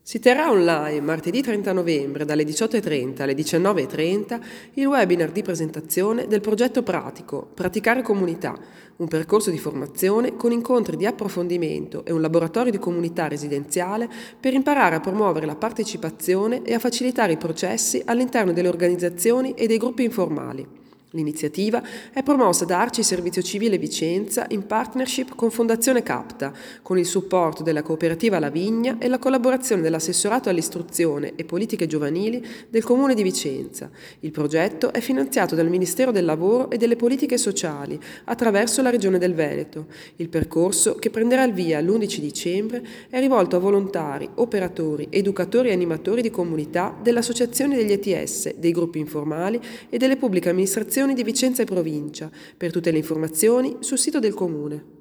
Si terrà online martedì 30 novembre dalle 18:30 alle 19:30 il webinar di presentazione del progetto pratico Praticare Comunità, un percorso di formazione con incontri di approfondimento e un laboratorio di comunità residenziale per imparare a promuovere la partecipazione e a facilitare i processi all'interno delle organizzazioni e dei gruppi informali. L'iniziativa è promossa da Arci Servizio Civile Vicenza in partnership con Fondazione Capta, con il supporto della cooperativa La Vigna e la collaborazione dell'Assessorato all'istruzione e politiche giovanili del Comune di Vicenza. Il progetto è finanziato dal Ministero del Lavoro e delle Politiche Sociali attraverso la Regione del Veneto. Il percorso, che prenderà il via l'11 dicembre, è rivolto a volontari, operatori, educatori e animatori di comunità dell'Associazione degli ETS, dei gruppi informali e delle pubbliche amministrazioni di Vicenza e provincia. Per tutte le informazioni sul sito del Comune.